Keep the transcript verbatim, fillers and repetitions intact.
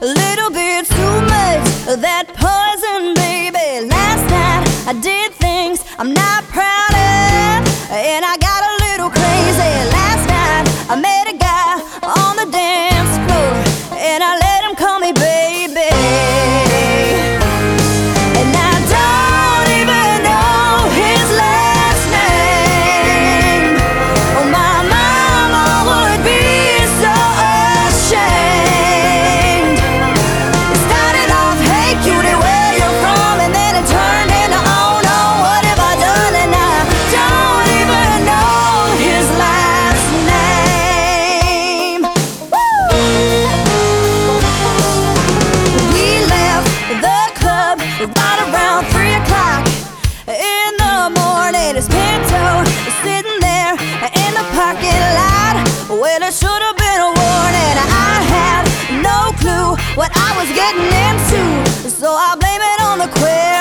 a little bit too much of that poison, baby. Last night I did things I'm not proud of, and I got a little crazy. Last night I met a guy on the dance floor, and I let him call me baby. And I don't even know his last name. Oh, my mama would be so ashamed. It started off, hey cutie, where you from? And then it turned into, oh no, what have I done? And I don't even know his last name. Woo! We left the club right around three o'clock in the morning. His Pinto is sitting there in the parking lot. Well, it should have been a warning. I had no clue what I was getting into, so I blame it on the queer